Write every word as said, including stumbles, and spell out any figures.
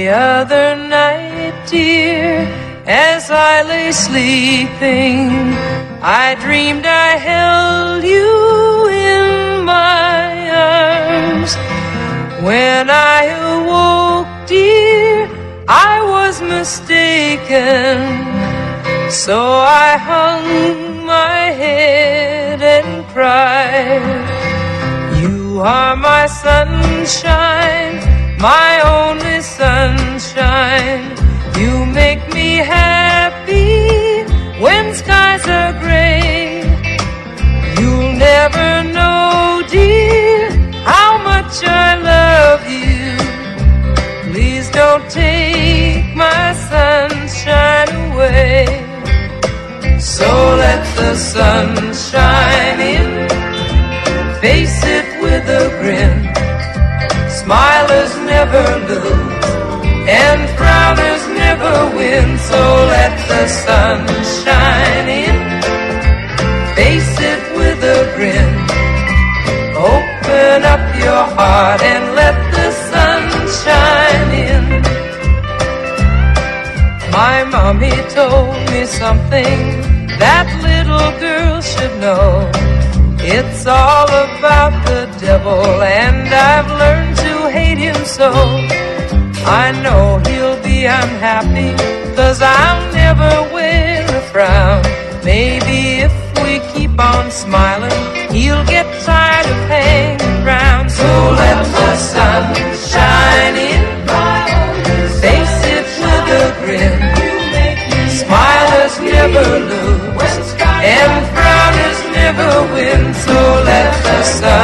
The other night, dear, as I lay sleeping, I dreamed I held you in my arms. When I awoke, dear, I was mistaken, so I hung my head and cried. You are my sunshine, my only sunshine. You make me happy when skies are gray. You'll never know, dear, how much I love you. Please don't take my sunshine away. So let the sun shine in, face it with a grin. Smilers never lose, and frowners never win. So let the sun shine in, face it with a grin. Open up your heart and let the sun shine in. My mommy told me something that little girls should know. It's all about the devil, and I've learned to hate him so. I know he'll be unhappy, 'cause I'll never wear a frown. Maybe if we keep on smiling, he'll get tired of hanging around. So let the sun shine in, face it with a grin. Smilers never lose, and frowners never win. So let the sun